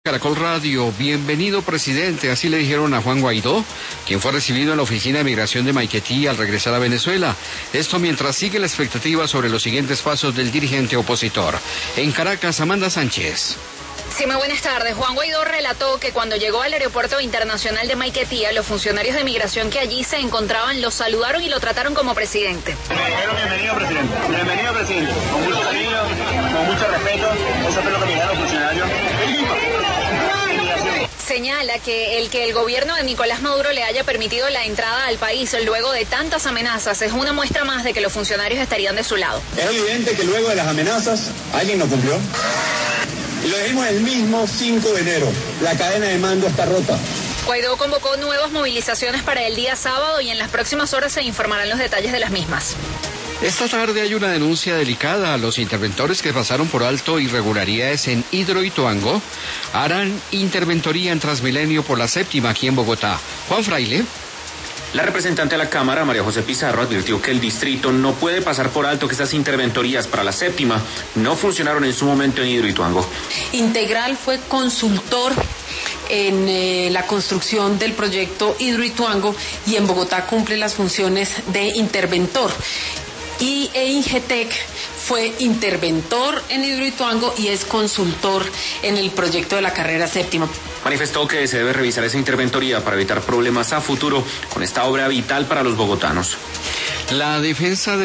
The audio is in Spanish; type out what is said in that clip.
Caracol Radio, bienvenido presidente, así le dijeron a Juan Guaidó, quien fue recibido en la oficina de migración de Maiquetía al regresar a Venezuela. Esto mientras sigue la expectativa sobre los siguientes pasos del dirigente opositor. En Caracas, Amanda Sánchez. Sí, muy buenas tardes. Juan Guaidó relató que cuando llegó al aeropuerto internacional de Maiquetía, los funcionarios de migración que allí se encontraban lo saludaron y lo trataron como presidente. Bienvenido, presidente. Bienvenido, presidente. Con mucho cariño, con mucho respeto. Eso fue lo que me dijeron los funcionarios. Señala que el gobierno de Nicolás Maduro le haya permitido la entrada al país luego de tantas amenazas es una muestra más de que los funcionarios estarían de su lado. Es evidente que luego de las amenazas alguien no cumplió. Y lo dijimos el mismo 5 de enero. La cadena de mando está rota. Guaidó convocó nuevas movilizaciones para el día sábado y en las próximas horas se informarán los detalles de las mismas. Esta tarde hay una denuncia delicada a los interventores que pasaron por alto irregularidades en Hidroituango. Harán interventoría en Transmilenio por la séptima aquí en Bogotá. Juan Fraile. La representante de la Cámara, María José Pizarro, advirtió que el distrito no puede pasar por alto que estas interventorías para la séptima no funcionaron en su momento en Hidroituango. Integral fue consultor en la construcción del proyecto Hidroituango y en Bogotá cumple las funciones de interventor. Y Ingetec fue interventor en Hidroituango y es consultor en el proyecto de la carrera séptima. Manifestó que se debe revisar esa interventoría para evitar problemas a futuro con esta obra vital para los bogotanos. La defensa de